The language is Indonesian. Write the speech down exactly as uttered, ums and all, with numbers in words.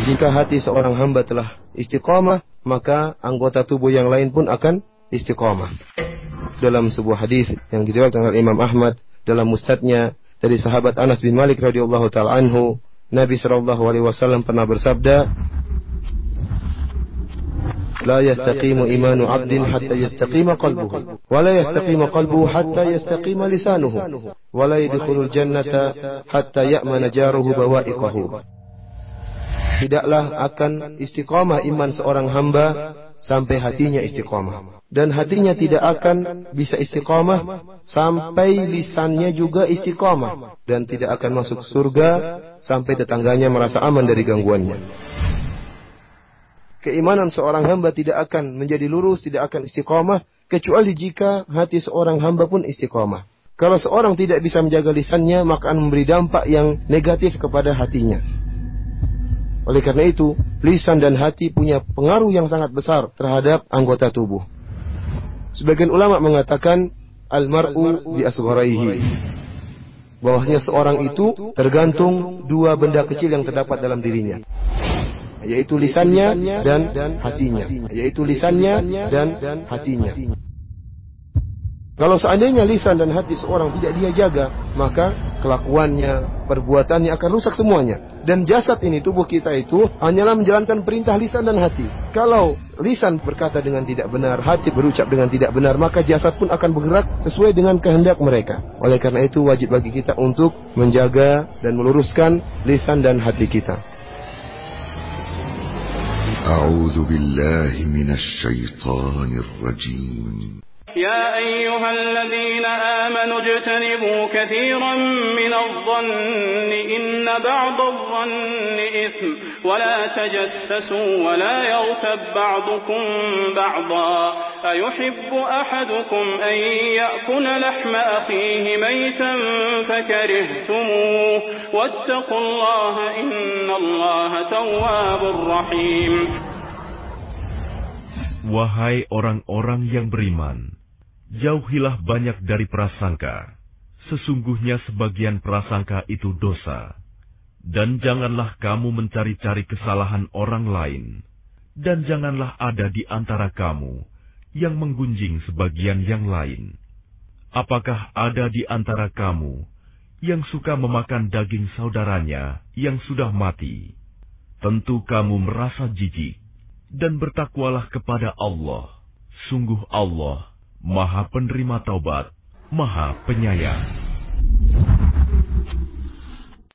Jika hati seorang hamba telah istiqamah, maka anggota tubuh yang lain pun akan istiqamah. Dalam sebuah hadis yang diriwayatkan oleh Imam Ahmad dalam musnadnya dari sahabat Anas bin Malik radhiyallahu taala anhu, Nabi sallallahu alaihi wasallam pernah bersabda, "La yastaqimu imanu 'abdin hatta yastaqima qalbuhu, wa la yastaqimu qalbuhu hatta yastaqima lisanuhu, wa la yadkhulul jannata hatta ya'mana jaruhu bawa'iqahu." Tidaklah akan istiqamah iman seorang hamba sampai hatinya istiqamah. Dan hatinya tidak akan bisa istiqamah sampai lisannya juga istiqamah. Dan tidak akan masuk surga sampai tetangganya merasa aman dari gangguannya. Keimanan seorang hamba tidak akan menjadi lurus, tidak akan istiqamah, kecuali jika hati seorang hamba pun istiqamah. Kalau seorang tidak bisa menjaga lisannya, maka akan memberi dampak yang negatif kepada hatinya. Oleh karena itu, lisan dan hati punya pengaruh yang sangat besar terhadap anggota tubuh. Sebagian ulama mengatakan, al-mar'u bi asgharihi, bahwasanya seorang itu tergantung dua benda kecil yang terdapat dalam dirinya, yaitu lisannya dan hatinya, yaitu lisannya dan hatinya. Kalau seandainya lisan dan hati seorang tidak dia jaga, maka kelakuannya, perbuatannya akan rusak semuanya. Dan jasad ini, tubuh kita itu hanyalah menjalankan perintah lisan dan hati. Kalau lisan berkata dengan tidak benar, hati berucap dengan tidak benar, maka jasad pun akan bergerak sesuai dengan kehendak mereka. Oleh karena itu wajib bagi kita untuk menjaga dan meluruskan lisan dan hati kita. A'udzu billahi minasy syaithanir rajim. يا أيها الذين آمنوا اجتنبوا كثيرا من الظن إن بعض الظن إثم ولا تجسسوا ولا يغتب بعضكم بعضا أيحب أحدكم أن يأكل لحم أخيه ميتا فكرهتموه واتقوا الله إن الله تواب رحيم. Wahai orang-orang yang beriman, jauhilah banyak dari prasangka. Sesungguhnya sebagian prasangka itu dosa. Dan janganlah kamu mencari-cari kesalahan orang lain. Dan janganlah ada di antara kamu yang menggunjing sebagian yang lain. Apakah ada di antara kamu yang suka memakan daging saudaranya yang sudah mati? Tentu kamu merasa jijik. Dan bertakwalah kepada Allah. Sungguh Allah Maha penerima taubat, Maha penyayang.